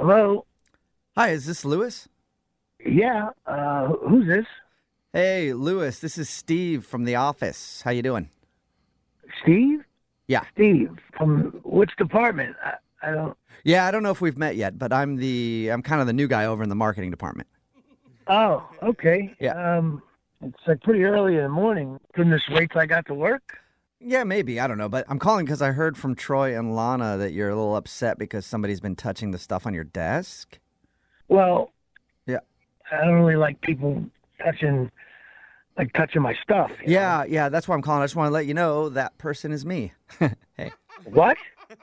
Hello? Hi, is this Lewis? Yeah, who's this? Hey, Lewis, this is Steve from The Office. How you doing? Steve? Yeah. Steve, from which department? I don't... Yeah, I don't know if we've met yet, but I'm kind of the new guy over in the marketing department. Oh, okay. Yeah. It's like pretty early in the morning. Couldn't just wait till I got to work? Yeah, maybe. I don't know. But I'm calling because I heard from Troy and Lana that you're a little upset because somebody's been touching the stuff on your desk. Well, Yeah. I don't really like people touching my stuff. you know? Yeah, that's why I'm calling. I just want to let you know that person is me. Hey. What?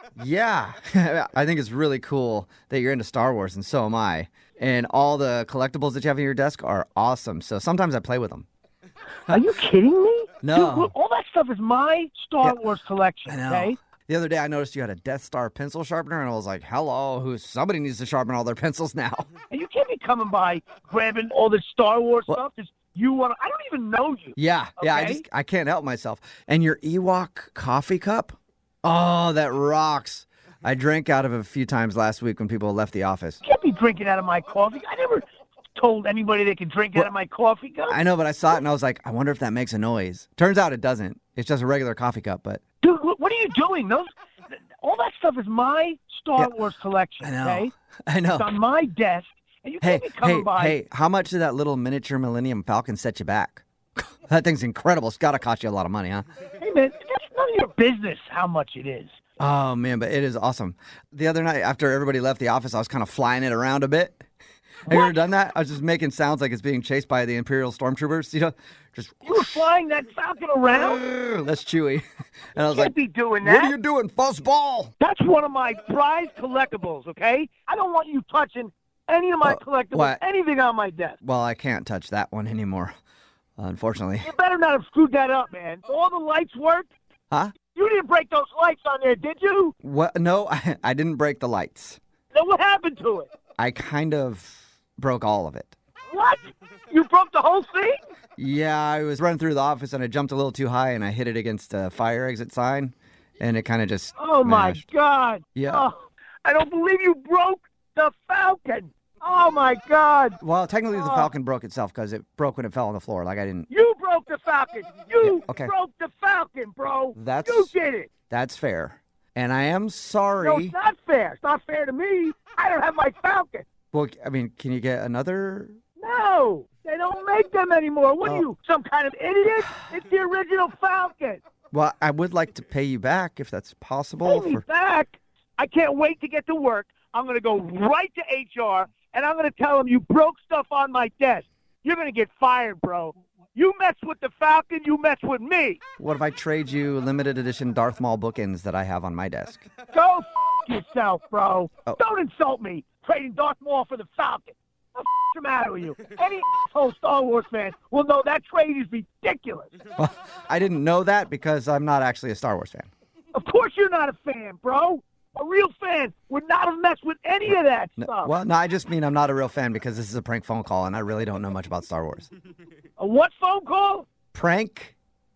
Yeah. I think it's really cool that you're into Star Wars, and so am I. And all the collectibles that you have on your desk are awesome. So sometimes I play with them. Are you kidding me? No. Dude, look, all that stuff is my Star Wars collection, I know. okay? The other day I noticed you had a Death Star pencil sharpener, and I was like, hello, somebody needs to sharpen all their pencils now. And you can't be coming by grabbing all this Star Wars stuff. Just you want to... I don't even know you. Yeah, Okay. I can't help myself. And your Ewok coffee cup? Oh, that rocks. I drank out of it a few times last week when people left the office. You can't be drinking out of my coffee. I never told anybody they could drink out of my coffee cup. I know, but I saw it and I was like, I wonder if that makes a noise. Turns out it doesn't. It's just a regular coffee cup, but... Dude, what are you doing? All that stuff is my Star Wars collection, I know. okay? I know. It's on my desk, and you can't be coming by. Hey, how much did that little miniature Millennium Falcon set you back? That thing's incredible. It's got to cost you a lot of money, huh? Hey, man, that's none of your business how much it is. Oh, man, but it is awesome. The other night, after everybody left the office, I was kind of flying it around a bit. Have you ever done that? I was just making sounds like it's being chased by the Imperial Stormtroopers, you know? Just, You were flying that Falcon around? that's Chewie. And I was You like, can't be doing what are that. you doing, fuzzball? That's one of my prized collectibles, okay? I don't want you touching any of my collectibles, what? anything on my desk. Well, I can't touch that one anymore, unfortunately. You better not have screwed that up, man. All the lights worked. Huh? You didn't break those lights on there, did you? What? No, I didn't break the lights. Then what happened to it? I kind of broke all of it. What? You broke the whole thing? Yeah, I was running through the office and I jumped a little too high and I hit it against a fire exit sign and it kind of just Oh, my smashed. God. Yeah. Oh, I don't believe you broke the Falcon. Oh, my God. Well, technically the Falcon broke itself because it broke when it fell on the floor. Like I didn't. You broke the Falcon. You okay. broke the Falcon, bro. That's You did it. That's fair. And I am sorry. No, it's not fair. It's not fair to me. I don't have my Falcon. Well, I mean, can you get another? No, they don't make them anymore. What are you, some kind of idiot? It's the original Falcon. Well, I would like to pay you back if that's possible. Pay me back. I can't wait to get to work. I'm going to go right to HR, and I'm going to tell them you broke stuff on my desk. You're going to get fired, bro. You mess with the Falcon, you mess with me. What if I trade you limited edition Darth Maul bookends that I have on my desk? Go yourself, bro. Oh. Don't insult me. Trading Darth Maul for the Falcon. What's the matter with you? Any asshole Star Wars fan will know that trade is ridiculous. Well, I didn't know that because I'm not actually a Star Wars fan. Of course you're not a fan, bro. A real fan would not have messed with any of that stuff. Well, no, I just mean I'm not a real fan because this is a prank phone call and I really don't know much about Star Wars. A what phone call? Prank?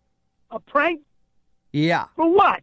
A prank? Yeah. For what?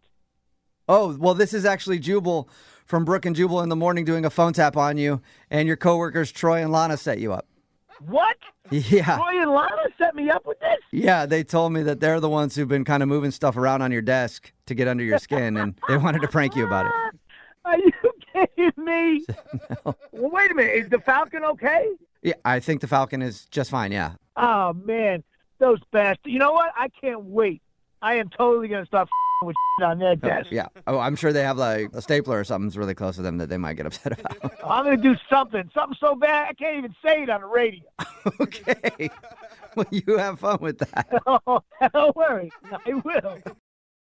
Oh, well, this is actually Jubal from Brook and Jubal in the Morning doing a phone tap on you, and your coworkers Troy and Lana set you up. What? Yeah. Troy and Lana set me up with this? Yeah, they told me that they're the ones who've been kind of moving stuff around on your desk to get under your skin, and they wanted to prank you about it. Are you kidding me? No. Well, wait a minute. Is the Falcon okay? Yeah, I think the Falcon is just fine, yeah. Oh, man. Those bastards. You know what? I can't wait. I am totally going to start with on their desk. Yeah. Oh, I'm sure they have like a stapler or something's really close to them that they might get upset about. I'm going to do something so bad I can't even say it on the radio. Okay. Well, you have fun with that. Oh, don't worry. I will.